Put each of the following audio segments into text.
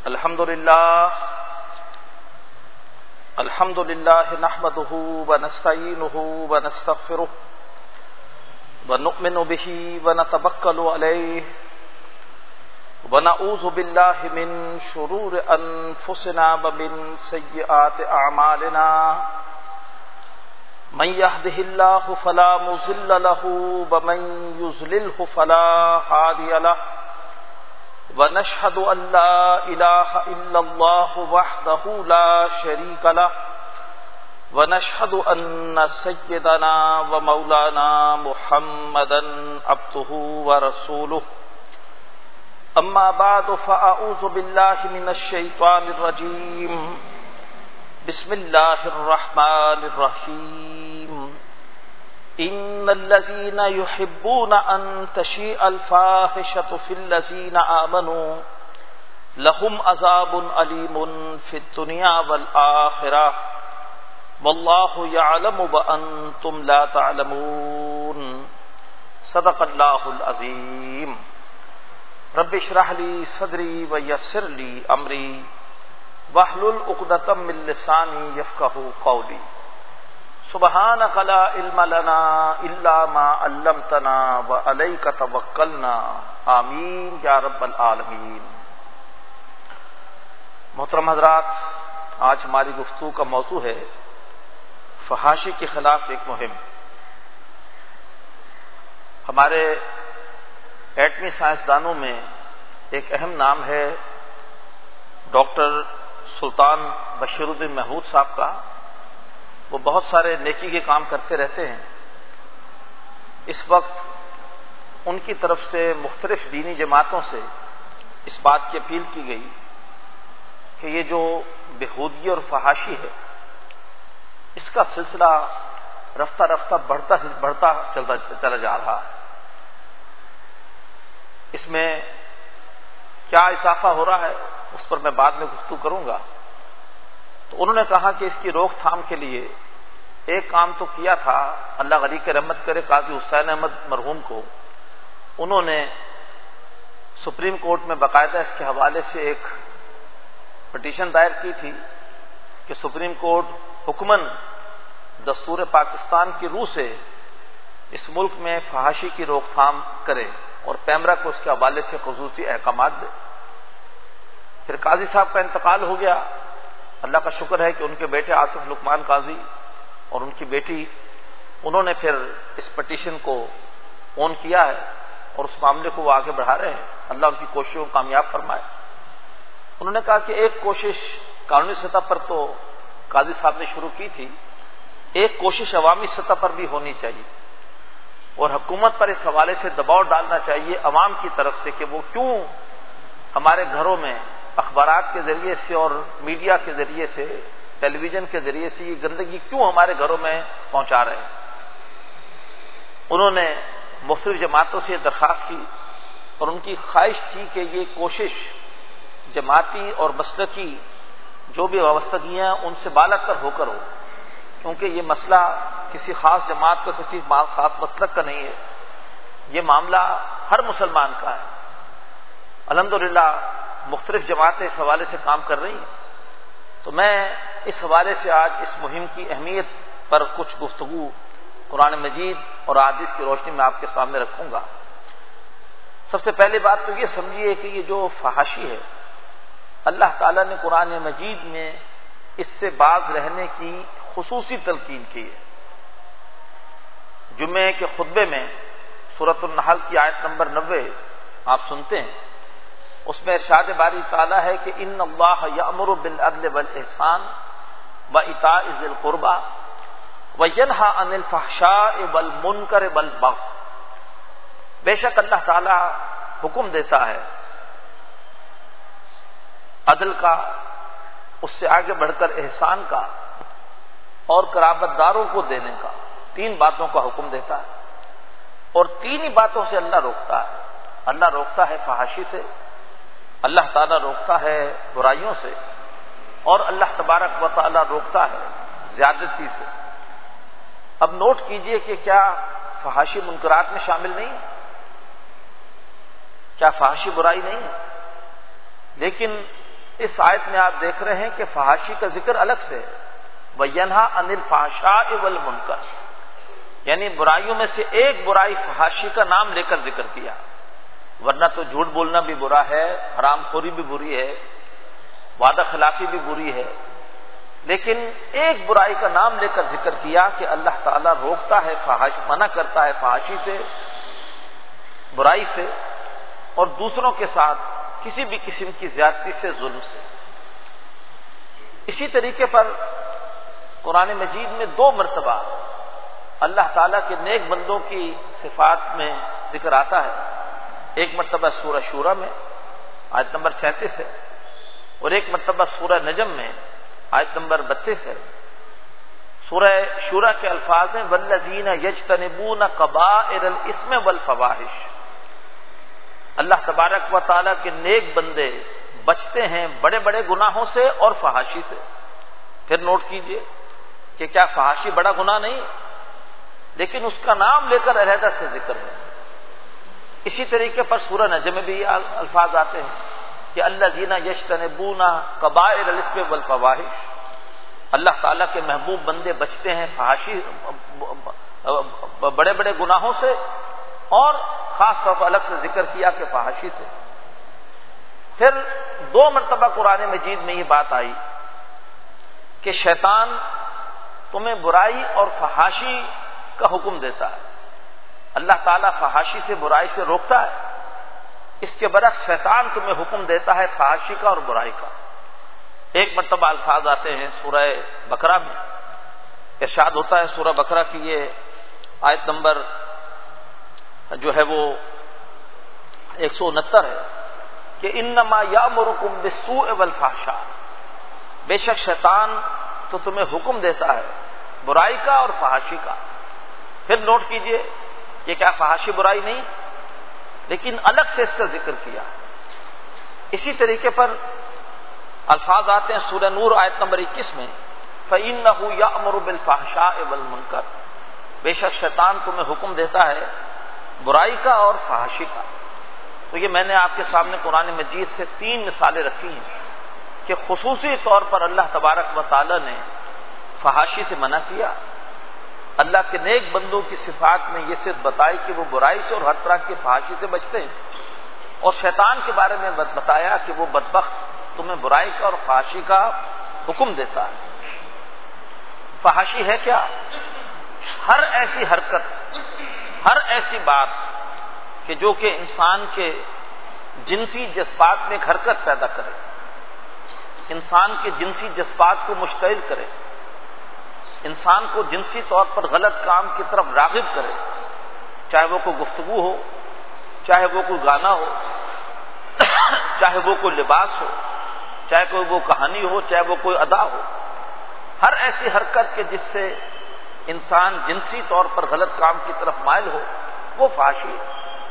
الحمد لله نحمده ونستعينه ونستغفره ونؤمن به ونتوكل عليه ونعوذ بالله من شرور أنفسنا ومن سيئات أعمالنا من يهده الله فلا مضل له ومن يضلله فلا هادي له ونشهد أن لا إله إلا الله وحده لا شريك له ونشهد أن سيدنا ومولانا محمدا عبده ورسوله أما بعد فأعوذ بالله من الشيطان الرجيم بسم الله الرحمن الرحيم إن الذين يحبون أن تشيع الفاحشة في الذين آمنوا لهم عذاب أليم في الدنيا والآخرة والله يعلم وأنتم لا تعلمون صدق الله العظيم رب اشرح لي صدري ويسر لي أمري واحلل عقدة من لساني يفقهوا قولي سبحانك لا علم لنا إلا ما علمتنا وعليك توكلنا آمین یا رب العالمین۔ محترم حضرات، آج ہماری گفتگو کا موضوع ہے فحاشی کے خلاف ایک مہم۔ ہمارے ایٹمی سائنسدانوں میں ایک اہم نام ہے ڈاکٹر سلطان بشیر الدین محمود صاحب کا۔ وہ بہت سارے نیکی کے کام کرتے رہتے ہیں۔ اس وقت ان کی طرف سے مختلف دینی جماعتوں سے اس بات کی اپیل کی گئی کہ یہ جو بےہودگی اور فحاشی ہے، اس کا سلسلہ رفتہ رفتہ بڑھتا چلا جا رہا ہے۔ اس میں کیا اضافہ ہو رہا ہے اس پر میں بعد میں گفتگو کروں گا۔ تو انہوں نے کہا کہ اس کی روک تھام کے لیے ایک کام تو کیا تھا، اللہ غنی کی رحمت کرے، قاضی حسین احمد مرحوم کو انہوں نے سپریم کورٹ میں باقاعدہ اس کے حوالے سے ایک پٹیشن دائر کی تھی کہ سپریم کورٹ حکماً دستور پاکستان کی روح سے اس ملک میں فحاشی کی روک تھام کرے اور پیمرا کو اس کے حوالے سے خصوصی احکامات دے۔ پھر قاضی صاحب کا انتقال ہو گیا۔ اللہ کا شکر ہے کہ ان کے بیٹے آصف لقمان قاضی اور ان کی بیٹی، انہوں نے پھر اس پٹیشن کو اون کیا ہے اور اس معاملے کو وہ آگے بڑھا رہے ہیں۔ اللہ ان کی کوششوں کو کامیاب فرمائے۔ انہوں نے کہا کہ ایک کوشش قانونی سطح پر تو قاضی صاحب نے شروع کی تھی، ایک کوشش عوامی سطح پر بھی ہونی چاہیے اور حکومت پر اس حوالے سے دباؤ ڈالنا چاہیے عوام کی طرف سے کہ وہ کیوں ہمارے گھروں میں اخبارات کے ذریعے سے اور میڈیا کے ذریعے سے، ٹیلی ویژن کے ذریعے سے یہ گندگی کیوں ہمارے گھروں میں پہنچا رہے ہیں۔ انہوں نے مختلف جماعتوں سے درخواست کی اور ان کی خواہش تھی کہ یہ کوشش جماعتی اور مسلکی جو بھی وابستگیاں ان سے بالا تر ہو کر ہو، کیونکہ یہ مسئلہ کسی خاص جماعت کا، کسی خاص مسلک کا نہیں ہے، یہ معاملہ ہر مسلمان کا ہے۔ الحمدللہ مختلف جماعتیں اس حوالے سے کام کر رہی ہیں۔ تو میں اس حوالے سے آج اس مہم کی اہمیت پر کچھ گفتگو قرآن مجید اور احادیث کی روشنی میں آپ کے سامنے رکھوں گا۔ سب سے پہلی بات تو یہ سمجھیے کہ یہ جو فحاشی ہے، اللہ تعالیٰ نے قرآن مجید میں اس سے باز رہنے کی خصوصی تلقین کی ہے۔ جمعے کے خطبے میں سورۃ النحل کی آیت نمبر 90 آپ سنتے ہیں، اس میں ارشاد باری تعالیٰ ہے کہ ان اللہ یأمر بالعدل والإحسان وإیتاء ذی القربى وینہی عن الفحشاء والمنکر والبغی۔ بے شک اللہ تعالیٰ حکم دیتا ہے عدل کا، اس سے آگے بڑھ کر احسان کا اور قرابت داروں کو دینے کا، تین باتوں کا حکم دیتا ہے اور تین ہی باتوں سے اللہ روکتا ہے۔ اللہ روکتا ہے فحاشی سے، اللہ تعالیٰ روکتا ہے برائیوں سے، اور اللہ تبارک و تعالیٰ روکتا ہے زیادتی سے۔ اب نوٹ کیجئے کہ کیا فحاشی منکرات میں شامل نہیں ہے؟ کیا فحاشی برائی نہیں ہے؟ لیکن اس آیت میں آپ دیکھ رہے ہیں کہ فحاشی کا ذکر الگ سے ہے، وَيَنْهَا عَنِ الْفَحْشَاءِ وَالْمُنکَرِ، یعنی برائیوں میں سے ایک برائی فحاشی کا نام لے کر ذکر کیا، ورنہ تو جھوٹ بولنا بھی برا ہے، حرام خوری بھی بری ہے، وعدہ خلافی بھی بری ہے، لیکن ایک برائی کا نام لے کر ذکر کیا کہ اللہ تعالیٰ روکتا ہے منع کرتا ہے فحاشی سے، برائی سے، اور دوسروں کے ساتھ کسی بھی قسم کی زیادتی سے، ظلم سے۔ اسی طریقے پر قرآن مجید میں 2 مرتبہ اللہ تعالیٰ کے نیک بندوں کی صفات میں ذکر آتا ہے، ایک مرتبہ سورہ شورى میں آیت نمبر 37 ہے، اور ایک مرتبہ سورہ نجم میں آیت نمبر 32 ہے۔ سورہ شورى کے الفاظ ہیں وَالَّذِينَ يَجْتَنِبُونَ كَبَائِرَ الْإِثْمِ وَالْفَوَاحِشِ، اللہ تبارک و تعالیٰ کے نیک بندے بچتے ہیں بڑے بڑے گناہوں سے اور فحاشی سے۔ پھر نوٹ کیجئے کہ کیا فحاشی بڑا گناہ نہیں، لیکن اس کا نام لے کر علیحدہ سے ذکر ہے۔ اسی طریقے پر سورہ نجم میں بھی یہ الفاظ آتے ہیں کہ الذین یجتنبون کبائر الاسم والفواحش، اللہ تعالیٰ کے محبوب بندے بچتے ہیں فحاشی بڑے بڑے گناہوں سے، اور خاص طور پر الگ سے ذکر کیا کہ فحاشی سے۔ پھر 2 مرتبہ قرآن مجید میں یہ بات آئی کہ شیطان تمہیں برائی اور فحاشی کا حکم دیتا ہے، اللہ تعالیٰ فحاشی سے برائی سے روکتا ہے، اس کے برعکس شیطان تمہیں حکم دیتا ہے فحاشی کا اور برائی کا۔ ایک مرتبہ الفاظ آتے ہیں سورہ بقرہ میں، ارشاد ہوتا ہے سورہ بقرہ کی یہ آیت نمبر جو ہے وہ 169 ہے کہ انما یامرکم بالسوء والفحشاء، بے شک شیطان تو تمہیں حکم دیتا ہے برائی کا اور فحاشی کا۔ پھر نوٹ کیجئے کہ کیا فحاشی برائی نہیں، لیکن الگ سے اس کا ذکر کیا۔ اسی طریقے پر الفاظ آتے ہیں سورہ نور آیت نمبر 21 میں فَإِنَّهُ يَأْمُرُ بِالْفَحْشَاءِ وَالْمُنکَرِ، بے شک شیطان تمہیں حکم دیتا ہے برائی کا اور فحاشی کا۔ تو یہ میں نے آپ کے سامنے قرآن مجید سے 3 مثالیں رکھی ہیں کہ خصوصی طور پر اللہ تبارک و تعالی نے فحاشی سے منع کیا، اللہ کے نیک بندوں کی صفات میں یہ صرف بتائی کہ وہ برائی سے اور ہر طرح کی فحاشی سے بچتے ہیں، اور شیطان کے بارے میں بتایا کہ وہ بدبخت تمہیں برائی کا اور فحاشی کا حکم دیتا ہے۔ فحاشی ہے کیا؟ ہر ایسی حرکت، ہر ایسی بات کہ جو کہ انسان کے جنسی جذبات میں ایک حرکت پیدا کرے، انسان کے جنسی جذبات کو مشتعل کرے، انسان کو جنسی طور پر غلط کام کی طرف راغب کرے، چاہے وہ کوئی گفتگو ہو، چاہے وہ کوئی گانا ہو، چاہے وہ کوئی لباس ہو، چاہے کوئی وہ کہانی ہو، چاہے وہ کوئی ادا ہو، ہر ایسی حرکت کے جس سے انسان جنسی طور پر غلط کام کی طرف مائل ہو وہ فحاشی ہے۔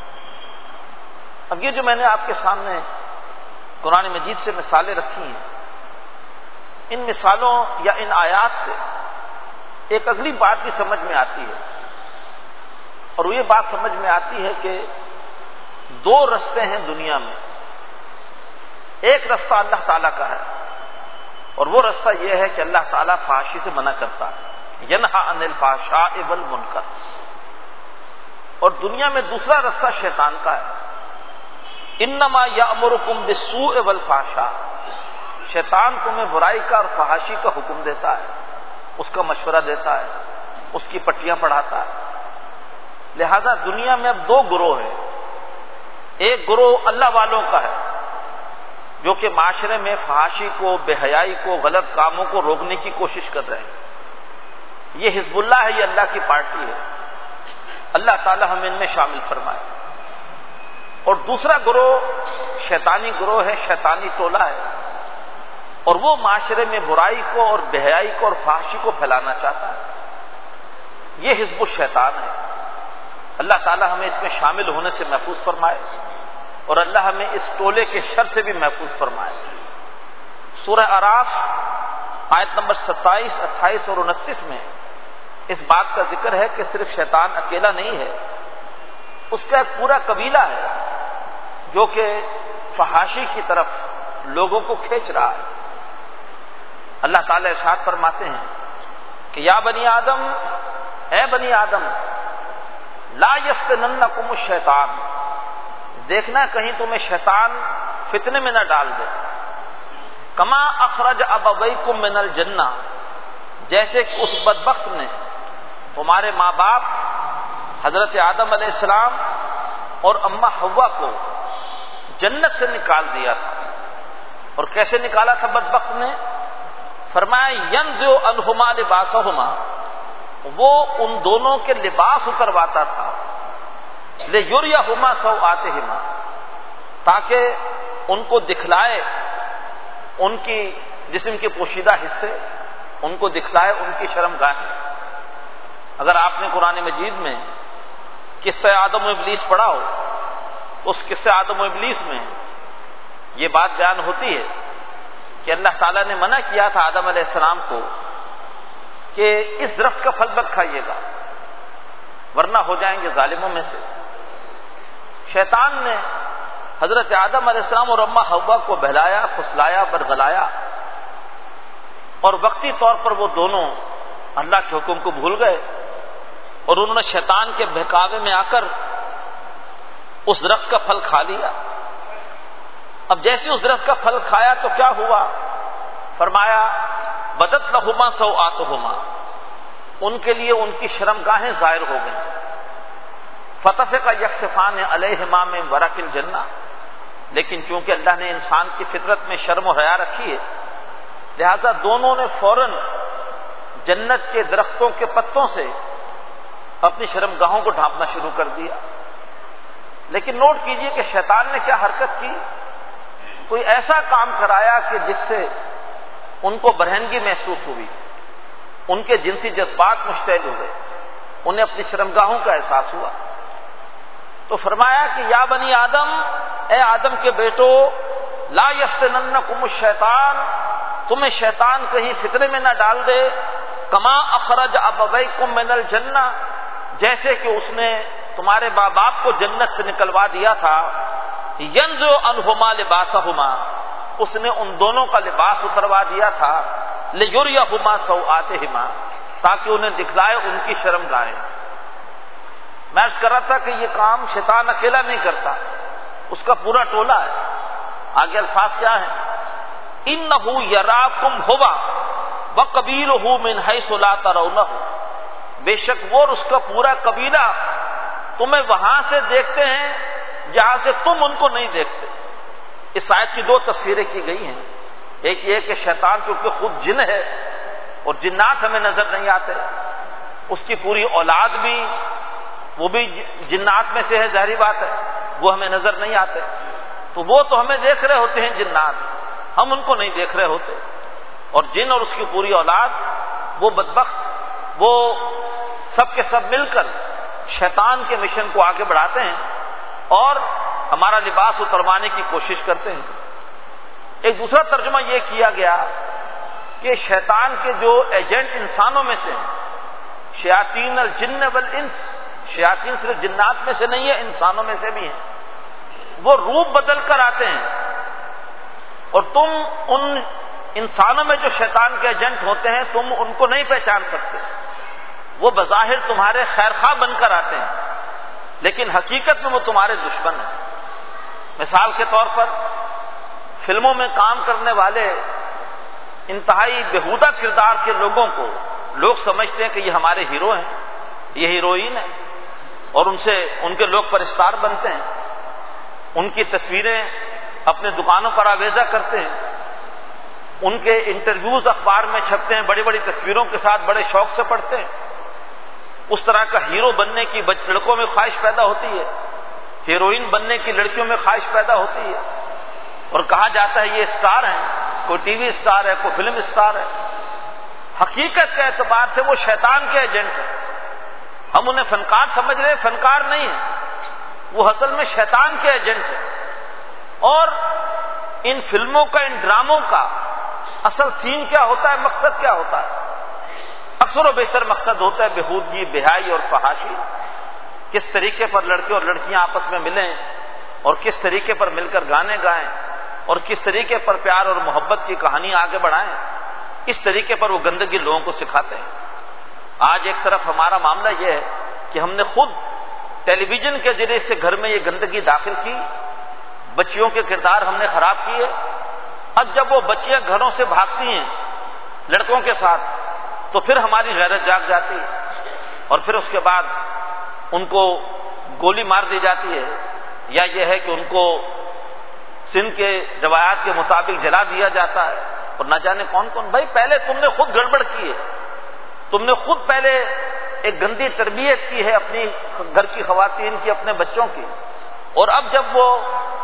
اب یہ جو میں نے آپ کے سامنے قرآن مجید سے مثالیں رکھی ہیں، ان مثالوں یا ان آیات سے ایک اگلی بات بھی سمجھ میں آتی ہے، اور وہ یہ بات سمجھ میں آتی ہے کہ 2 رستے ہیں دنیا میں۔ ایک رستہ اللہ تعالیٰ کا ہے، اور وہ رستہ یہ ہے کہ اللہ تعالیٰ فحاشی سے منع کرتا ہے، ینہا عن الفحشاء والمنکر۔ اور دنیا میں دوسرا رستہ شیطان کا ہے، انما یامرکم بالسوء والفحشاء، شیطان تمہیں برائی کا اور فحاشی کا حکم دیتا ہے، اس کا مشورہ دیتا ہے، اس کی پٹیاں پڑھاتا ہے۔ لہذا دنیا میں اب 2 گروہ ہیں، ایک گروہ اللہ والوں کا ہے جو کہ معاشرے میں فحاشی کو، بے حیائی کو، غلط کاموں کو روکنے کی کوشش کر رہے ہیں، یہ حزب اللہ ہے، یہ اللہ کی پارٹی ہے، اللہ تعالی ہمیں ان میں شامل فرمائے۔ اور دوسرا گروہ شیطانی گروہ ہے، شیطانی ٹولہ ہے، اور وہ معاشرے میں برائی کو اور بے حیائی کو اور فحاشی کو پھیلانا چاہتا ہے، یہ حزب الشیطان ہے۔ اللہ تعالی ہمیں اس میں شامل ہونے سے محفوظ فرمائے، اور اللہ ہمیں اس ٹولے کے شر سے بھی محفوظ فرمائے۔ سورہ اعراف آیت نمبر 27، 28 اور 29 میں اس بات کا ذکر ہے کہ صرف شیطان اکیلا نہیں ہے، اس کا ایک پورا قبیلہ ہے جو کہ فحاشی کی طرف لوگوں کو کھینچ رہا ہے۔ اللہ تعالیٰ ارشاد فرماتے ہیں کہ یا بنی آدم، اے بنی آدم، لا یفتننکم الشیطان، دیکھنا کہیں تمہیں شیطان فتنے میں نہ ڈال دے، کما اخرج ابویکم من الجنہ، جیسے کہ اس بدبخت نے تمہارے ماں باپ حضرت آدم علیہ السلام اور اماں حوا کو جنت سے نکال دیا تھا۔ اور کیسے نکالا تھا بدبخت نے؟ فرمایا ینزع عنہما لباسہما، وہ ان دونوں کے لباس اترواتا تھا، لیریہما سوآتہما، تاکہ ان کو دکھلائے ان کی جسم کے پوشیدہ حصے، ان کو دکھلائے ان کی شرمگاہیں۔ اگر آپ نے قرآن مجید میں قصہ آدم و ابلیس پڑھا ہو تو اس قصہ آدم و ابلیس میں یہ بات بیان ہوتی ہے کہ اللہ تعالیٰ نے منع کیا تھا آدم علیہ السلام کو کہ اس درخت کا پھل مت کھائیے گا ورنہ ہو جائیں گے ظالموں میں سے۔ شیطان نے حضرت آدم علیہ السلام اور اماں حوا کو بہلایا، پھسلایا، برگلایا، اور وقتی طور پر وہ دونوں اللہ کے حکم کو بھول گئے اور انہوں نے شیطان کے بہکاوے میں آ کر اس درخت کا پھل کھا لیا۔ اب جیسے اس درخت کا پھل کھایا تو کیا ہوا؟ فرمایا بدت لہما سوآتہما، ان کے لیے ان کی شرمگاہیں ظاہر ہو گئیں۔ فطفق یخصفان علیہما من ورق الجنہ، لیکن چونکہ اللہ نے انسان کی فطرت میں شرم و حیا رکھی ہے، لہذا دونوں نے فوراً جنت کے درختوں کے پتوں سے اپنی شرمگاہوں کو ڈھانپنا شروع کر دیا۔ لیکن نوٹ کیجئے کہ شیطان نے کیا حرکت کی، کوئی ایسا کام کرایا کہ جس سے ان کو برہنگی محسوس ہوئی، ان کے جنسی جذبات مشتعل ہوئے، انہیں اپنی شرمگاہوں کا احساس ہوا۔ تو فرمایا کہ یا بنی آدم، اے آدم کے بیٹو، لا یفتننکم الشیطان، تمہیں شیطان کہیں فتنے میں نہ ڈال دے، کما اخرج ابویکم من الجنہ، جیسے کہ اس نے تمہارے ماں باپ کو جنت سے نکلوا دیا تھا، ینزع عنہما لباسہما، اس نے ان دونوں کا لباس اتروا دیا تھا، لیریہما سوآتہما، تاکہ انہیں دکھلائے ان کی شرمگاہیں۔ میں عرض کر رہا تھا کہ یہ کام شیطان اکیلا نہیں کرتا، اس کا پورا ٹولہ ہے۔ آگے الفاظ کیا ہیں؟ انہ یراکم ہوا وقبیلہ من حیث لا ترونہ، بے شک وہ اور اس کا پورا قبیلہ تمہیں وہاں سے دیکھتے ہیں جہاں سے تم ان کو نہیں دیکھتے۔ اس آیت کی دو تفسیریں کی گئی ہیں، ایک یہ کہ شیطان چونکہ خود جن ہے اور جنات ہمیں نظر نہیں آتے، اس کی پوری اولاد بھی وہ بھی جنات میں سے ہے، ظاہری بات ہے، وہ ہمیں نظر نہیں آتے، تو وہ تو ہمیں دیکھ رہے ہوتے ہیں جنات، ہم ان کو نہیں دیکھ رہے ہوتے۔ اور جن اور اس کی پوری اولاد، وہ بدبخت، وہ سب کے سب مل کر شیطان کے مشن کو آگے بڑھاتے ہیں اور ہمارا لباس اتروانے کی کوشش کرتے ہیں۔ ایک دوسرا ترجمہ یہ کیا گیا کہ شیطان کے جو ایجنٹ انسانوں میں سے ہیں، شیاطین الجن والانس، شیاطین صرف جنات میں سے نہیں ہے، انسانوں میں سے بھی ہیں، وہ روپ بدل کر آتے ہیں، اور تم ان انسانوں میں جو شیطان کے ایجنٹ ہوتے ہیں تم ان کو نہیں پہچان سکتے، وہ بظاہر تمہارے خیرخواہ بن کر آتے ہیں لیکن حقیقت میں وہ تمہارے دشمن ہیں۔ مثال کے طور پر فلموں میں کام کرنے والے انتہائی بےہودہ کردار کے لوگوں کو لوگ سمجھتے ہیں کہ یہ ہمارے ہیرو ہیں، یہ ہیروئن ہیں، اور ان کے لوگ پرستار بنتے ہیں، ان کی تصویریں اپنے دکانوں پر آویزہ کرتے ہیں، ان کے انٹرویوز اخبار میں چھپتے ہیں، بڑی بڑی تصویروں کے ساتھ بڑے شوق سے پڑھتے ہیں۔ اس طرح کا ہیرو بننے کی لڑکوں میں خواہش پیدا ہوتی ہے، ہیروئن بننے کی لڑکیوں میں خواہش پیدا ہوتی ہے، اور کہا جاتا ہے یہ اسٹار ہیں، کوئی ٹی وی اسٹار ہے، کوئی فلم اسٹار ہے۔ حقیقت کے اعتبار سے وہ شیطان کے ایجنٹ ہیں، ہم انہیں فنکار سمجھ رہے ہیں، فنکار نہیں ہیں، وہ اصل میں شیطان کے ایجنٹ ہیں۔ اور ان فلموں کا، ان ڈراموں کا اصل تھیم کیا ہوتا ہے، مقصد کیا ہوتا ہے؟ اکثر و بیشتر مقصد ہوتا ہے بےہودگی، بہائی اور فحاشی۔ کس طریقے پر لڑکے اور لڑکیاں آپس میں ملیں اور کس طریقے پر مل کر گانے گائیں، اور کس طریقے پر پیار اور محبت کی کہانی آگے بڑھائیں، اس طریقے پر وہ گندگی لوگوں کو سکھاتے ہیں۔ آج ایک طرف ہمارا معاملہ یہ ہے کہ ہم نے خود ٹیلی ویژن کے ذریعے سے گھر میں یہ گندگی داخل کی، بچیوں کے کردار ہم نے خراب کیے۔ اب جب وہ بچیاں گھروں سے بھاگتی ہیں لڑکوں کے ساتھ تو پھر ہماری غیرت جاگ جاتی ہے، اور پھر اس کے بعد ان کو گولی مار دی جاتی ہے، یا یہ ہے کہ ان کو سندھ کے روایات کے مطابق جلا دیا جاتا ہے، اور نہ جانے کون کون۔ بھائی پہلے تم نے خود گڑبڑ کی ہے، تم نے خود پہلے ایک گندی تربیت کی ہے اپنی گھر کی خواتین کی، اپنے بچوں کی، اور اب جب وہ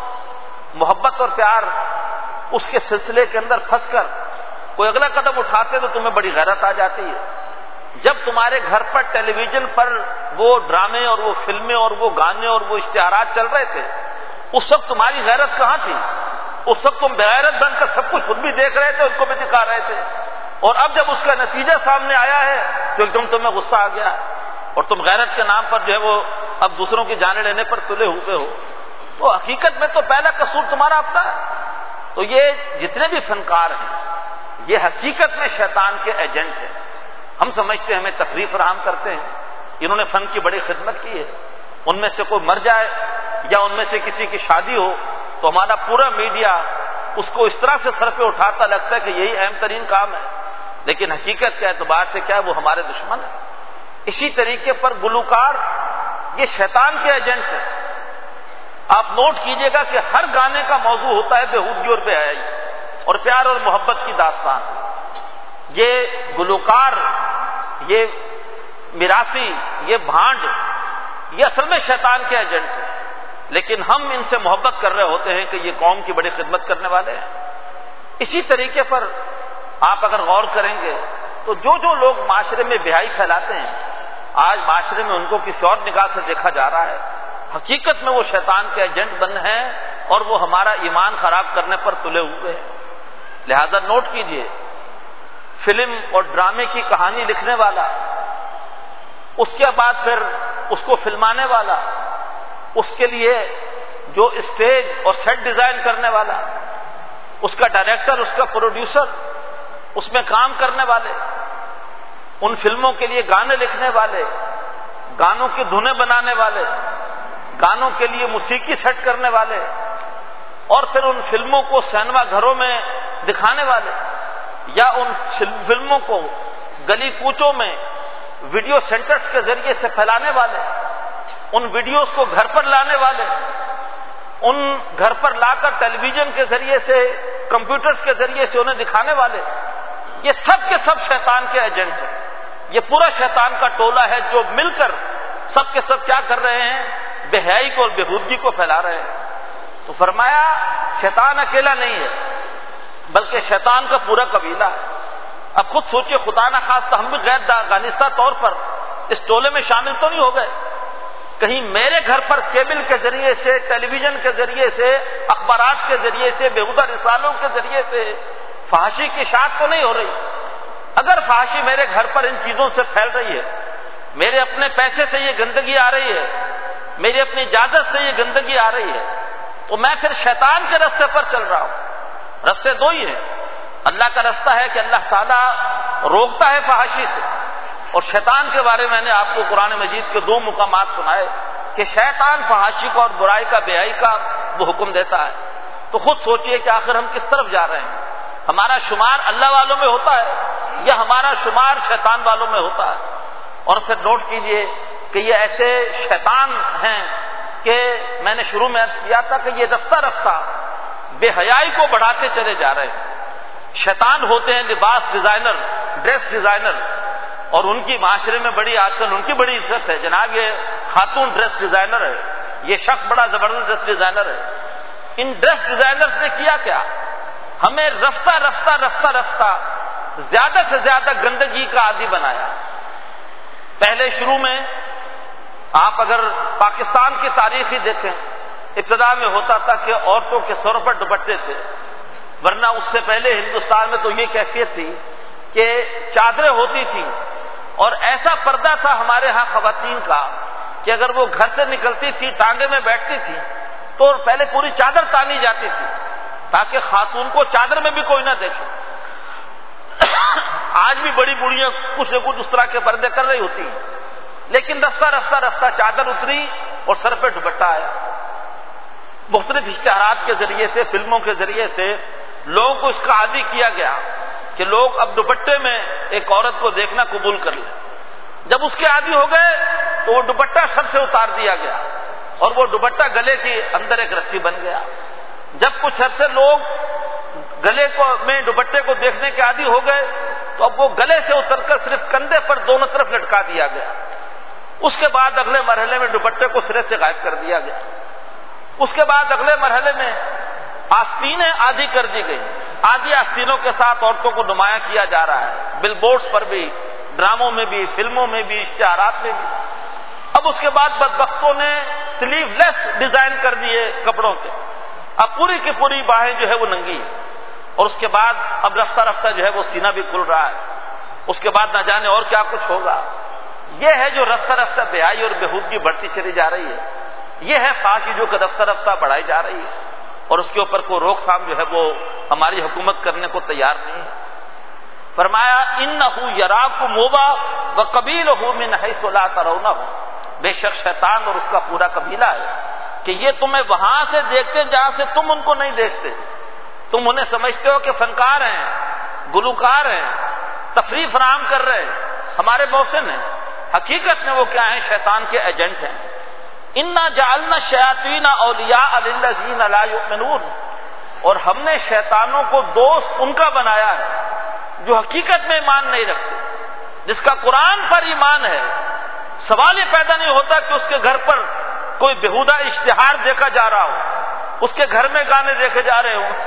محبت اور پیار اس کے سلسلے کے اندر پھنس کر کوئی اگلا قدم اٹھاتے تو تمہیں بڑی غیرت آ جاتی ہے۔ جب تمہارے گھر پر ٹیلی ویژن پر وہ ڈرامے اور وہ فلمیں اور وہ گانے اور وہ اشتہارات چل رہے تھے، اس وقت تمہاری غیرت کہاں تھی؟ اس وقت تم بغیرت بن کر سب کچھ خود بھی دیکھ رہے تھے، ان کو بھی دکھا رہے تھے، اور اب جب اس کا نتیجہ سامنے آیا ہے تو ایک دم تمہیں غصہ آ گیا ہے، اور تم غیرت کے نام پر جو ہے وہ اب دوسروں کی جانیں لینے پر تلے ہوئے ہو۔ تو حقیقت میں تو پہلا قصور تمہارا اپنا ہے۔ تو یہ جتنے بھی فنکار ہیں یہ حقیقت میں شیطان کے ایجنٹ ہیں۔ ہم سمجھتے ہیں ہمیں تفریح فراہم کرتے ہیں، انہوں نے فن کی بڑی خدمت کی ہے، ان میں سے کوئی مر جائے یا ان میں سے کسی کی شادی ہو تو ہمارا پورا میڈیا اس کو اس طرح سے سر پہ اٹھاتا لگتا ہے کہ یہی اہم ترین کام ہے، لیکن حقیقت کے اعتبار سے کیا ہے وہ ہمارے دشمن ہیں۔ اسی طریقے پر گلوکار یہ شیطان کے ایجنٹ ہیں۔ آپ نوٹ کیجئے گا کہ ہر گانے کا موضوع ہوتا ہے بےہودگی اور بے حیائی اور پیار اور محبت کی داستان۔ یہ گلوکار، یہ میراثی، یہ بھانڈ، یہ اصل میں شیطان کے ایجنٹ ہیں، لیکن ہم ان سے محبت کر رہے ہوتے ہیں کہ یہ قوم کی بڑی خدمت کرنے والے ہیں۔ اسی طریقے پر آپ اگر غور کریں گے تو جو لوگ معاشرے میں بے حیائی پھیلاتے ہیں، آج معاشرے میں ان کو کسی اور نگاہ سے دیکھا جا رہا ہے، حقیقت میں وہ شیطان کے ایجنٹ بن ہیں اور وہ ہمارا ایمان خراب کرنے پر تلے ہوئے ہیں۔ لہذا نوٹ کیجئے، فلم اور ڈرامے کی کہانی لکھنے والا، اس کے بعد پھر اس کو فلمانے والا، اس کے لیے جو اسٹیج اور سیٹ ڈیزائن کرنے والا، اس کا ڈائریکٹر، اس کا پروڈیوسر، اس میں کام کرنے والے، ان فلموں کے لیے گانے لکھنے والے، گانوں کی دھنیں بنانے والے، گانوں کے لیے موسیقی سیٹ کرنے والے، اور پھر ان فلموں کو سینما گھروں میں دکھانے والے، یا ان فلموں کو گلی کوچوں میں ویڈیو سینٹرز کے ذریعے سے پھیلانے والے، ان ویڈیوز کو گھر پر لانے والے، ان گھر پر لا کر ٹیلی ویژن کے ذریعے سے، کمپیوٹرز کے ذریعے سے انہیں دکھانے والے، یہ سب کے سب شیطان کے ایجنٹ ہیں۔ یہ پورا شیطان کا ٹولہ ہے جو مل کر سب کے سب کیا کر رہے ہیں؟ بے حیائی کو اور بےہودگی کو پھیلا رہے ہیں۔ تو فرمایا شیطان اکیلا نہیں ہے بلکہ شیطان کا پورا قبیلہ ہے۔ اب خود سوچئے، خدا نہ خواستہ ہم بھی غیر دانستہ طور پر اس ٹولے میں شامل تو نہیں ہو گئے؟ کہیں میرے گھر پر کیبل کے ذریعے سے، ٹیلی ویژن کے ذریعے سے، اخبارات کے ذریعے سے، بےہودہ رسالوں کے ذریعے سے فحاشی کی اشاعت تو نہیں ہو رہی؟ اگر فحاشی میرے گھر پر ان چیزوں سے پھیل رہی ہے، میرے اپنے پیسے سے یہ گندگی آ رہی ہے، میری اپنی اجازت سے یہ گندگی آ رہی ہے، تو میں پھر شیطان کے رستے پر چل رہا ہوں۔ رستے دو ہی ہیں، اللہ کا رستہ ہے کہ اللہ تعالیٰ روکتا ہے فحاشی سے، اور شیطان کے بارے میں نے آپ کو قرآن مجید کے 2 مقامات سنائے کہ شیطان فحاشی کا اور برائی کا، بے حیائی کا وہ حکم دیتا ہے۔ تو خود سوچئے کہ آخر ہم کس طرف جا رہے ہیں؟ ہمارا شمار اللہ والوں میں ہوتا ہے یا ہمارا شمار شیطان والوں میں ہوتا ہے؟ اور پھر نوٹ کیجئے کہ یہ ایسے شیطان ہیں کہ میں نے شروع میں عرض کیا تھا کہ یہ رفتہ رفتہ بے حیائی کو بڑھاتے چلے جا رہے ہیں۔ شیطان ہوتے ہیں لباس ڈیزائنر، ڈریس ڈیزائنر، اور ان کی معاشرے میں بڑی آج کل ان کی بڑی عزت ہے، جناب یہ خاتون ڈریس ڈیزائنر ہے، یہ شخص بڑا زبردست ڈریس ڈیزائنر ہے۔ ان ڈریس ڈیزائنرز نے کیا کیا؟ ہمیں رفتہ رفتہ رفتہ رفتہ زیادہ سے زیادہ گندگی کا عادی بنایا۔ پہلے شروع میں آپ اگر پاکستان کی تاریخ ہی دیکھیں، ابتدا میں ہوتا تھا کہ عورتوں کے سروں پر دوپٹے تھے، ورنہ اس سے پہلے ہندوستان میں تو یہ کیفیت تھی کہ چادریں ہوتی تھیں، اور ایسا پردہ تھا ہمارے ہاں خواتین کا کہ اگر وہ گھر سے نکلتی تھی، ٹانگے میں بیٹھتی تھی تو پہلے پوری چادر تانی جاتی تھی، تاکہ خاتون کو چادر میں بھی کوئی نہ دیکھے۔ آج بھی بڑی بوڑھیاں کچھ نہ کچھ اس طرح کے پردے کر رہی ہوتی ہیں، لیکن رفتہ چادر اتری اور سر پہ دوپٹہ آیا۔ مختلف اشتہارات کے ذریعے سے، فلموں کے ذریعے سے لوگوں کو اس کا عادی کیا گیا کہ لوگ اب دوپٹے میں ایک عورت کو دیکھنا قبول کر لیں۔ جب اس کے عادی ہو گئے تو وہ دوپٹہ سر سے اتار دیا گیا اور وہ دوپٹہ گلے کے اندر ایک رسی بن گیا۔ جب کچھ عرصے لوگ گلے میں دوپٹے کو دیکھنے کے عادی ہو گئے تو اب وہ گلے سے اتر کر صرف کندھے پر دونوں طرف لٹکا دیا گیا۔ اس کے بعد اگلے مرحلے میں دوپٹے کو سرے سے غائب کر دیا گیا۔ اس کے بعد اگلے مرحلے میں آستینیں آدھی کر دی گئی، آدھی آستینوں کے ساتھ عورتوں کو نمایاں کیا جا رہا ہے، بل بورڈز پر بھی، ڈراموں میں بھی، فلموں میں بھی، اشتہارات میں بھی۔ اب اس کے بعد بدبختوں نے سلیو لیس ڈیزائن کر دیے کپڑوں کے، اب پوری کی پوری باہیں جو ہے وہ ننگی ہے، اور اس کے بعد اب رفتہ جو ہے وہ سینہ بھی کھل رہا ہے۔ اس کے بعد نہ جانے اور کیا کچھ ہوگا۔ یہ ہے جو رفتہ بے-حیائی اور بےہودگی بڑھتی چلی جا رہی ہے، یہ ہے فحاشی جو کہ رفتہ بڑھائی جا رہی ہے، اور اس کے اوپر کوئی روک تھام جو ہے وہ ہماری حکومت کرنے کو تیار نہیں ہے۔ فرمایا انہ یراکم هو وقبیلہ من حیث لا ترونہ، بے شک شیطان اور اس کا پورا قبیلہ ہے کہ یہ تمہیں وہاں سے دیکھتے جہاں سے تم ان کو نہیں دیکھتے۔ تم انہیں سمجھتے ہو کہ فنکار ہیں، گلوکار ہیں، تفریح فراہم کر رہے ہیں، ہمارے محسن ہیں، حقیقت میں وہ کیا ہیں؟ شیطان کے ایجنٹ ہیں۔ انا جعلنا الشیاطین اولیاء للذین لا یؤمنون، اور ہم نے شیطانوں کو دوست ان کا بنایا ہے جو حقیقت میں ایمان نہیں رکھتے، جس کا قرآن پر ایمان ہے۔ سوال یہ پیدا نہیں ہوتا کہ اس کے گھر پر کوئی بےہودہ اشتہار دیکھا جا رہا ہو، اس کے گھر میں گانے دیکھے جا رہے ہوں،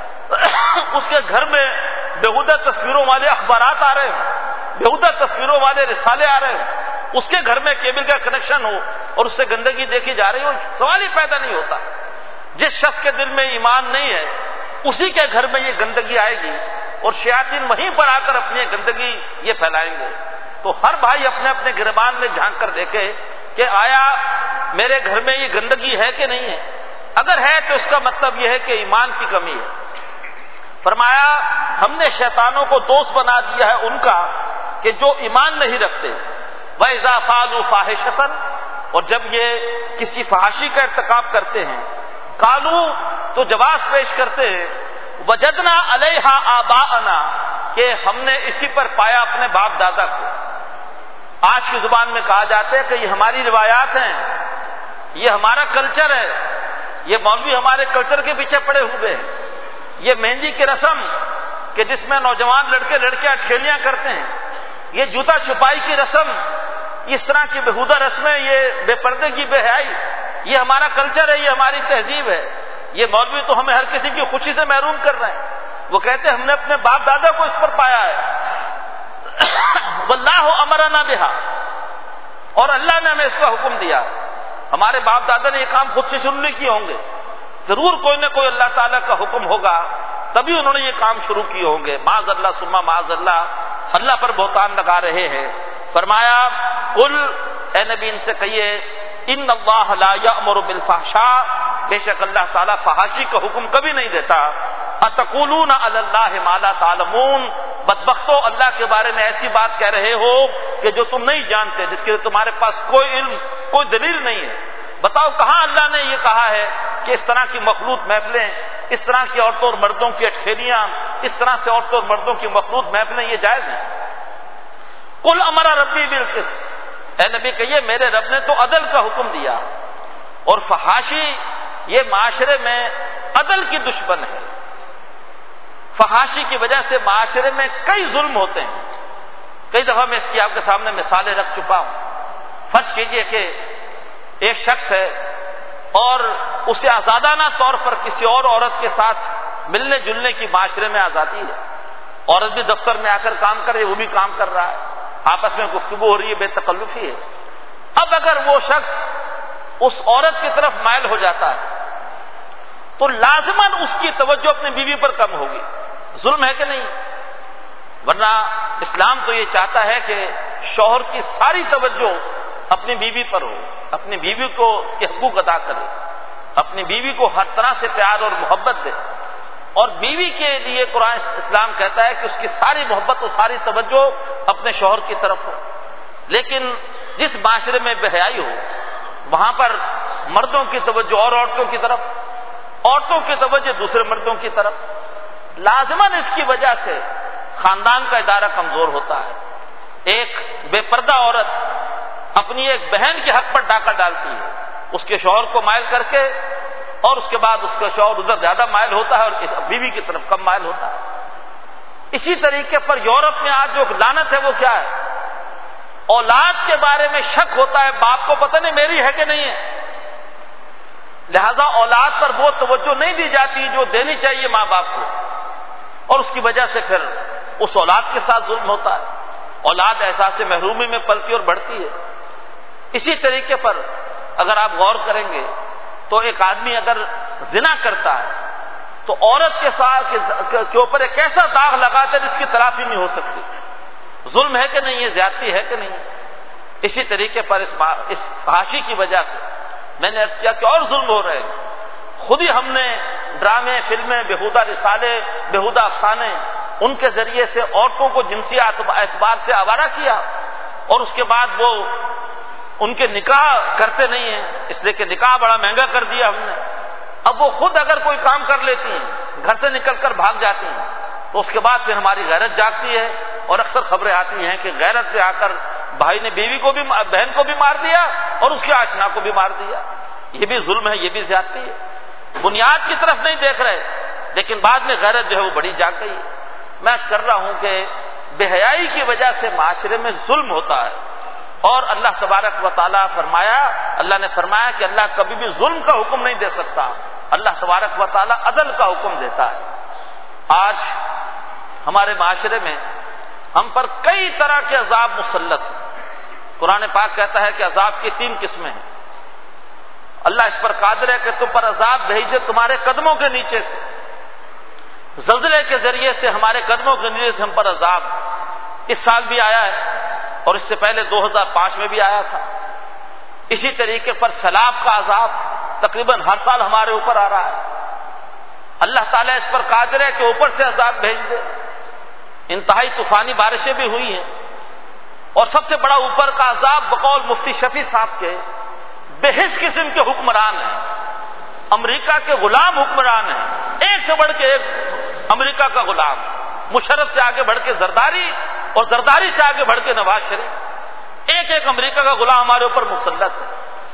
اس کے گھر میں بےہودہ تصویروں والے اخبارات آ رہے ہوں، بےہودہ تصویروں والے رسالے آ رہے ہوں، اس کے گھر میں کیبل کا کنیکشن ہو اور اس سے گندگی دیکھی جا رہی ہو۔ سوال ہی پیدا نہیں ہوتا۔ جس شخص کے دل میں ایمان نہیں ہے اسی کے گھر میں یہ گندگی آئے گی اور شیاطین وہیں پر آ کر اپنی گندگی یہ پھیلائیں گے۔ تو ہر بھائی اپنے اپنے گریبان میں جھانک کر دیکھے کہ آیا میرے گھر میں یہ گندگی ہے کہ نہیں ہے۔ اگر ہے تو اس کا مطلب یہ ہے کہ ایمان کی کمی ہے۔ فرمایا ہم نے شیطانوں کو دوست بنا دیا ہے ان کا کہ جو ایمان نہیں رکھتے۔ وَإِذَا فَعَلُوا فَاحِشَةً، اور جب یہ کسی فحاشی کا ارتکاب کرتے ہیں، قالوا تو جواز پیش کرتے ہیں، وجدنا علیہا آباءنا، کہ ہم نے اسی پر پایا اپنے باپ دادا کو۔ آج کی زبان میں کہا جاتا ہے کہ یہ ہماری روایات ہیں، یہ ہمارا کلچر ہے، یہ مولوی ہمارے کلچر کے پیچھے پڑے ہوئے ہیں، یہ مہندی کی رسم کہ جس میں نوجوان لڑکے لڑکیاں ٹھیلیاں کرتے ہیں، یہ جوتا چھپائی کی رسم، اس طرح کی بےہودہ رسمیں، یہ بے پردے کی بے حیائی، یہ ہمارا کلچر ہے، یہ ہماری تہذیب ہے۔ یہ مولوی تو ہمیں ہر کسی کی خوشی سے محروم کر رہے ہیں۔ وہ کہتے ہیں ہم نے اپنے باپ دادا کو اس پر پایا ہے۔ واللہ امرنا بہا، اور اللہ نے ہمیں اس کا حکم دیا۔ ہمارے باپ دادا نے یہ کام خود سے شروع نہیں کیے ہوں گے، ضرور کوئی نہ کوئی اللہ تعالیٰ کا حکم ہوگا تبھی انہوں نے یہ کام شروع کیے ہوں گے۔ معاذ اللہ ثم معاذ اللہ، اللہ پر بہتان لگا رہے ہیں۔ فرمایا قل، اے نبی ان سے کہیے، ان اللہ لا یأمر بالفحشاء، بے شک اللہ تعالیٰ فحاشی کا حکم کبھی نہیں دیتا۔ اتقولون علی اللہ ما لا تعلمون، بدبختو اللہ کے بارے میں ایسی بات کہہ رہے ہو کہ جو تم نہیں جانتے، جس کے لیے تمہارے پاس کوئی علم، کوئی دلیل نہیں ہے۔ بتاؤ کہاں اللہ نے یہ کہا ہے کہ اس طرح کی مخلوط محفلیں، اس طرح کی عورتوں اور مردوں کی اٹکھیلیاں، اس طرح سے عورتوں اور مردوں کی مخلوط محفلیں یہ جائز ہیں؟ قل امر ربی بالقسط، اے نبی کہیے میرے رب نے تو عدل کا حکم دیا، اور فحاشی یہ معاشرے میں عدل کی دشمن ہے۔ فحاشی کی وجہ سے معاشرے میں کئی ظلم ہوتے ہیں۔ کئی دفعہ میں اس کی آپ کے سامنے مثالیں رکھ چکا ہوں۔ فرض کیجئے کہ ایک شخص ہے اور اسے آزادانہ طور پر کسی اور عورت کے ساتھ ملنے جلنے کی معاشرے میں آزادی ہے۔ عورت بھی دفتر میں آ کر کام کر رہی ہے، وہ بھی کام کر رہا ہے، آپس میں گفتگو ہو رہی ہے، بے تکلفی ہے۔ اب اگر وہ شخص اس عورت کی طرف مائل ہو جاتا ہے تو لازماً اس کی توجہ اپنی بیوی پر کم ہوگی۔ ظلم ہے کہ نہیں؟ ورنہ اسلام تو یہ چاہتا ہے کہ شوہر کی ساری توجہ اپنی بیوی پر ہو، اپنی بیوی کو کے حقوق ادا کرے، اپنی بیوی کو ہر طرح سے پیار اور محبت دے۔ اور بیوی کے لیے قرآن اسلام کہتا ہے کہ اس کی ساری محبت اور ساری توجہ اپنے شوہر کی طرف ہو. لیکن جس معاشرے میں بے حیائی ہو وہاں پر مردوں کی توجہ اور عورتوں کی طرف، عورتوں کی توجہ دوسرے مردوں کی طرف، لازماً اس کی وجہ سے خاندان کا ادارہ کمزور ہوتا ہے. ایک بے پردہ عورت اپنی ایک بہن کے حق پر ڈاکہ ڈالتی ہے، اس کے شوہر کو مائل کر کے، اور اس کے بعد اس کا شوہر ادھر زیادہ مائل ہوتا ہے اور بیوی کی طرف کم مائل ہوتا ہے. اسی طریقے پر یورپ میں آج جو لعنت ہے وہ کیا ہے؟ اولاد کے بارے میں شک ہوتا ہے، باپ کو پتہ نہیں میری ہے کہ نہیں ہے، لہذا اولاد پر وہ توجہ نہیں دی جاتی جو دینی چاہیے ماں باپ کو، اور اس کی وجہ سے پھر اس اولاد کے ساتھ ظلم ہوتا ہے. اولاد احساس محرومی میں پلتی اور بڑھتی ہے. اسی طریقے پر اگر آپ غور کریں گے تو ایک آدمی اگر زنا کرتا ہے تو عورت کے ساتھ کے اوپر ایک ایسا داغ لگاتا ہے جس کی تلافی نہیں ہو سکتی. ظلم ہے کہ نہیں ہے، زیادتی ہے کہ نہیں. اسی طریقے پر اس فحاشی کی وجہ سے میں نے عرض کیا کہ اور ظلم ہو رہے ہیں. خود ہی ہم نے ڈرامے، فلمیں، بیہودہ رسالے، بیہودہ افسانے، ان کے ذریعے سے عورتوں کو جنسی اعتبار سے آوارہ کیا، اور اس کے بعد وہ ان کے نکاح کرتے نہیں ہیں، اس لیے کہ نکاح بڑا مہنگا کر دیا ہم نے. اب وہ خود اگر کوئی کام کر لیتی ہیں، گھر سے نکل کر بھاگ جاتی ہیں، تو اس کے بعد پھر ہماری غیرت جاگتی ہے، اور اکثر خبریں آتی ہیں کہ غیرت سے آ کر بھائی نے بیوی کو بھی، بہن کو بھی مار دیا اور اس کے آشنا کو بھی مار دیا. یہ بھی ظلم ہے، یہ بھی زیادتی ہے. بنیاد کی طرف نہیں دیکھ رہے، لیکن بعد میں غیرت جو ہے وہ بڑی جاگ گئی ہے. میں عرض کر رہا ہوں کہ بے حیائی کی وجہ سے معاشرے میں ظلم ہوتا ہے، اور اللہ تبارک و تعالیٰ اللہ نے فرمایا کہ اللہ کبھی بھی ظلم کا حکم نہیں دے سکتا، اللہ تبارک و تعالیٰ عدل کا حکم دیتا ہے. آج ہمارے معاشرے میں ہم پر کئی طرح کے عذاب مسلط ہیں. قرآن پاک کہتا ہے کہ عذاب کی 3 قسمیں ہیں. اللہ اس پر قادر ہے کہ تم پر عذاب بھیجے تمہارے قدموں کے نیچے سے. زلزلے کے ذریعے سے ہمارے قدموں کے نیچے سے ہم پر عذاب اس سال بھی آیا ہے، اور اس سے پہلے 2005 میں بھی آیا تھا. اسی طریقے پر سیلاب کا عذاب تقریباً ہر سال ہمارے اوپر آ رہا ہے. اللہ تعالیٰ اس پر قادر ہے کہ اوپر سے عذاب بھیج دے. انتہائی طوفانی بارشیں بھی ہوئی ہیں، اور سب سے بڑا اوپر کا عذاب بقول مفتی شفیع صاحب کے بے حس قسم کے حکمران ہیں، امریکہ کے غلام حکمران ہیں، ایک سے بڑھ کے ایک امریکہ کا غلام، مشرف سے آگے بڑھ کے زرداری، اور زرداری سے آگے بڑھ کے نواز شریف، ایک ایک امریکہ کا غلام ہمارے اوپر مسلط ہے.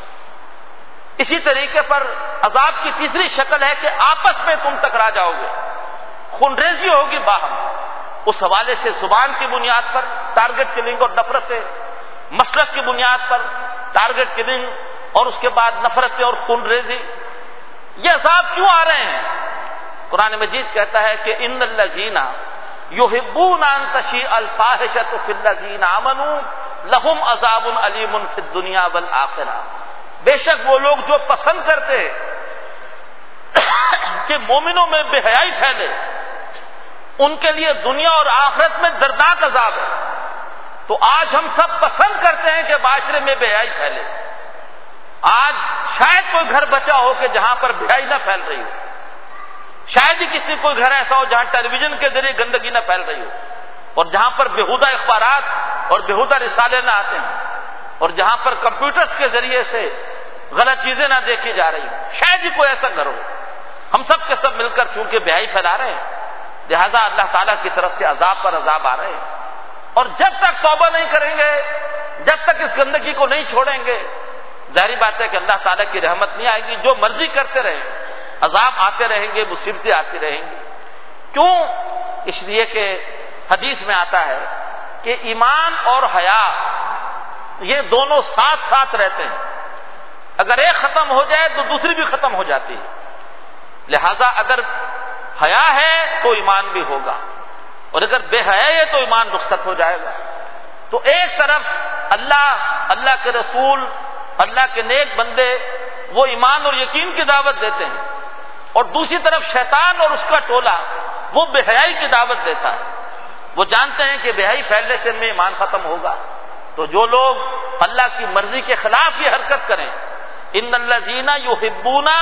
اسی طریقے پر عذاب کی تیسری شکل ہے کہ آپس میں تم ٹکرا جاؤ گے، خونریزی ہوگی باہم. اس حوالے سے زبان کی بنیاد پر ٹارگٹ کلنگ اور نفرتیں، مسلک کی بنیاد پر ٹارگٹ کلنگ، اور اس کے بعد نفرتیں اور خونریزی. یہ عذاب کیوں آ رہے ہیں؟ قرآن مجید کہتا ہے کہ ان الذین یحبون ان تشیع الفاحشۃ فی الذین آمنوا لہم عذاب علیم فی الدنیا والآخرہ. بے شک وہ لوگ جو پسند کرتے کہ مومنوں میں بے حیائی پھیلے، ان کے لیے دنیا اور آخرت میں دردناک عذاب ہے. تو آج ہم سب پسند کرتے ہیں کہ معاشرے میں بے حیائی پھیلے. آج شاید کوئی گھر بچا ہو کہ جہاں پر بے حیائی نہ پھیل رہی ہو، شاید ہی کسی کوئی گھر ایسا ہو جہاں ٹیلی ویژن کے ذریعے گندگی نہ پھیل رہی ہو، اور جہاں پر بےہودہ اخبارات اور بےہودہ رسالے نہ آتے ہیں، اور جہاں پر کمپیوٹرز کے ذریعے سے غلط چیزیں نہ دیکھی جا رہی ہیں. شاید ہی کوئی ایسا گھر ہو. ہم سب کے سب مل کر چونکہ بے حیائی پھیلا رہے ہیں، لہذا اللہ تعالیٰ کی طرف سے عذاب پر عذاب آ رہے ہیں. اور جب تک توبہ نہیں کریں گے، جب تک اس گندگی کو نہیں چھوڑیں گے، ظاہری بات ہے کہ اللہ تعالیٰ کی رحمت نہیں آئے گی. جو مرضی کرتے رہیں، عذاب آتے رہیں گے، مصیبتیں آتی رہیں گی. کیوں؟ اس لیے کہ حدیث میں آتا ہے کہ ایمان اور حیا یہ دونوں ساتھ ساتھ رہتے ہیں. اگر ایک ختم ہو جائے تو دوسری بھی ختم ہو جاتی ہے. لہذا اگر حیا ہے تو ایمان بھی ہوگا، اور اگر بے حیا ہے تو ایمان رخصت ہو جائے گا. تو ایک طرف اللہ کے رسول، اللہ کے نیک بندے وہ ایمان اور یقین کی دعوت دیتے ہیں، اور دوسری طرف شیطان اور اس کا ٹولہ وہ بے حیائی کی دعوت دیتا ہے. وہ جانتے ہیں کہ بے حیائی پھیلنے سے ان میں ایمان ختم ہوگا. تو جو لوگ اللہ کی مرضی کے خلاف یہ حرکت کریں، ان الذین یحبون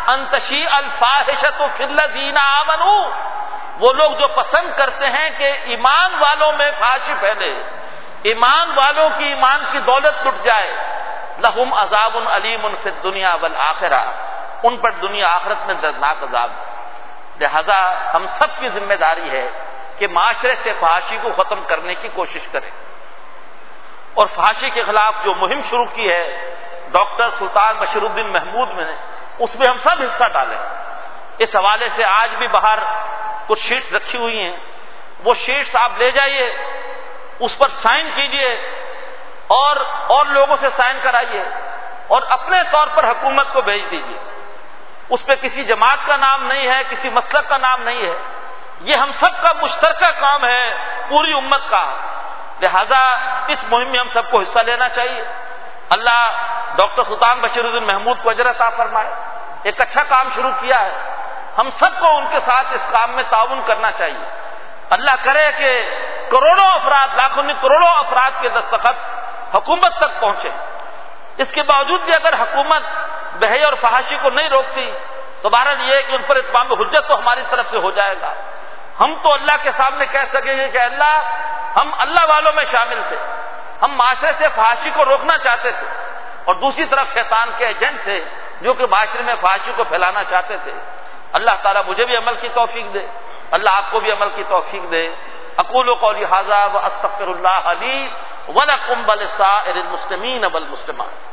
ان تشیع الفاحشۃ فی الذین آمنوا، وہ لوگ جو پسند کرتے ہیں کہ ایمان والوں میں فحاشی پھیلے، ایمان والوں کی ایمان کی دولت لٹ جائے، لہم عذاب علیم فی الدنیا والآخرہ، ان پر دنیا آخرت میں دردناک عذاب ہے۔ لہذا ہم سب کی ذمہ داری ہے کہ معاشرے سے فحاشی کو ختم کرنے کی کوشش کریں، اور فحاشی کے خلاف جو مہم شروع کی ہے ڈاکٹر سلطان بشیر الدین محمود نے، اس میں ہم سب حصہ ڈالیں۔ اس حوالے سے آج بھی باہر کچھ شیٹس رکھی ہوئی ہیں، وہ شیٹس آپ لے جائیے، اس پر سائن کیجئے اور لوگوں سے سائن کرائیے اور اپنے طور پر حکومت کو بھیج دیجئے۔ اس پہ کسی جماعت کا نام نہیں ہے، کسی مسلک کا نام نہیں ہے، یہ ہم سب کا مشترکہ کام ہے، پوری امت کا۔ لہذا اس مہم میں ہم سب کو حصہ لینا چاہیے۔ اللہ ڈاکٹر سلطان بشیر الدین محمود کو اجر عطا فرمائے، ایک اچھا کام شروع کیا ہے، ہم سب کو ان کے ساتھ اس کام میں تعاون کرنا چاہیے۔ اللہ کرے کہ کروڑوں افراد، لاکھوں نہیں کروڑوں افراد کے دستخط حکومت تک پہنچے۔ اس کے باوجود بھی اگر حکومت بے اور فحاشی کو نہیں روکتی تو بہرحال یہ ہے کہ ان پر اتمام حجت تو ہماری طرف سے ہو جائے گا۔ ہم تو اللہ کے سامنے کہہ سکیں گے کہ اللہ، ہم اللہ والوں میں شامل تھے، ہم معاشرے سے فحاشی کو روکنا چاہتے تھے، اور دوسری طرف شیطان کے ایجنٹ تھے جو کہ معاشرے میں فحاشی کو پھیلانا چاہتے تھے۔ اللہ تعالیٰ مجھے بھی عمل کی توفیق دے، اللہ آپ کو بھی عمل کی توفیق دے۔ اقول قولی ھذا واستغفر اللہ لی ولکم ولسائر المسلمین والمسلمات۔